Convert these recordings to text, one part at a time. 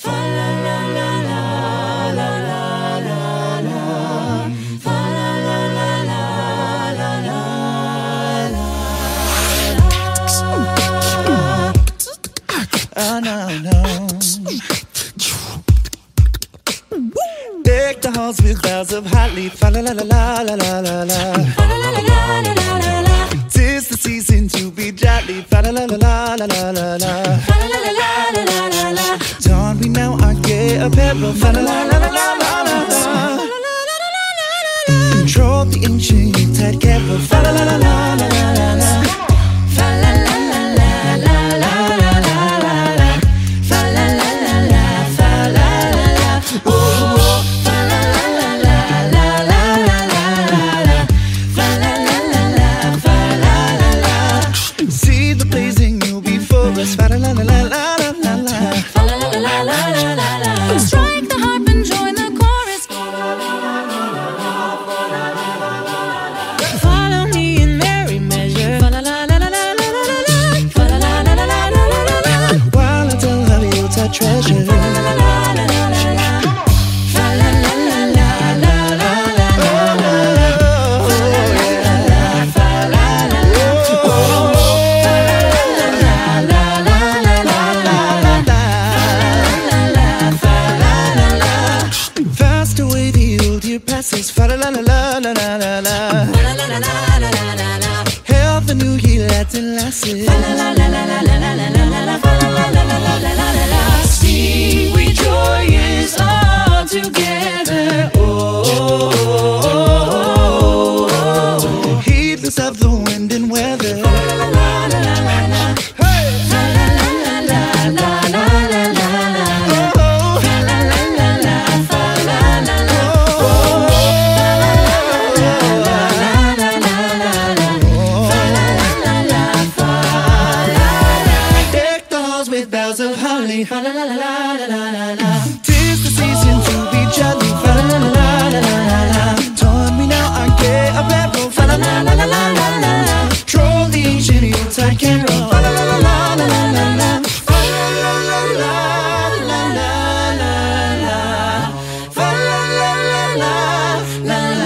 Deck the halls with boughs of holly. Fa la la la la la la la la. Fa la la la la la la la. 'Tis the season to be jolly. Fa la la la la la la la la. Fa la la la la la la la. Don we now our gay apparel. Fa la la la la la la la. Control the ancient Yuletide carol. Fa la la la la la la la. Fa la la la la la la la la la. Fa la la la la fa la la la. Ooh. Fa la la la la la la la la. Fa la la la la fa la la la. See the blazing new before us. Fa la la la la la la la. Fa la la la la la la la. Strike the harp and join the chorus. Follow me in merry measure. Fa la la la la la la la la. Fa la la la la la la la la. While I tell how you touch treasure. Fa la la la la la la la. Fa la la la la la la la la. Fa la la la la fa la la la. Fa la la la la la la la la. Fa la la la fa la la la. Fast away the old year passes. Fa la la la la la la la la. Fa la la la la la la la la. Hail the new year, lads and lasses. Fa la la la la la la la la la. Fa la la la la la la la la. Sing we joyous all together. Oh, heedless of the wind and weather. Fa la la la la la la. Hey, fa la la la la la la la la la. Fa la la la la fa la la la. Oh, la la la la la la la. Fa la la la la fa la la. Deck the halls with boughs of holly. Fa la la la la la la la. 'Tis the season to be jolly. Fa la la la la la la la. Don we now our gay apparel. Fa la la la la la la la. Troll the ancient Yuletide carol. Fa la la la la la la la la. Fa la la la la la la la la. Fa la la la la la la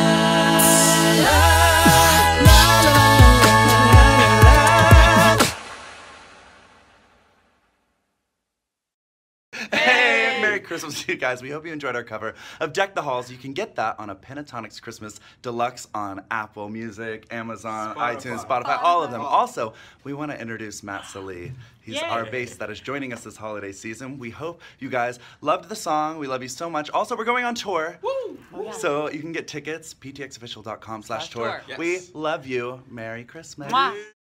Hey, Merry Christmas to you guys. We hope you enjoyed our cover of Deck the Halls. You can get that on a Pentatonix Christmas Deluxe on Apple Music, Amazon, iTunes, Spotify, all of them. Also, we want to introduce Matt Salih. He's our bass that is joining us this holiday season. We hope you guys loved the song. We love you so much. Also, we're going on tour. Woo! Oh, yeah. So you can get tickets, ptxofficial.com/tour. Yes. We love you. Merry Christmas. Mwah.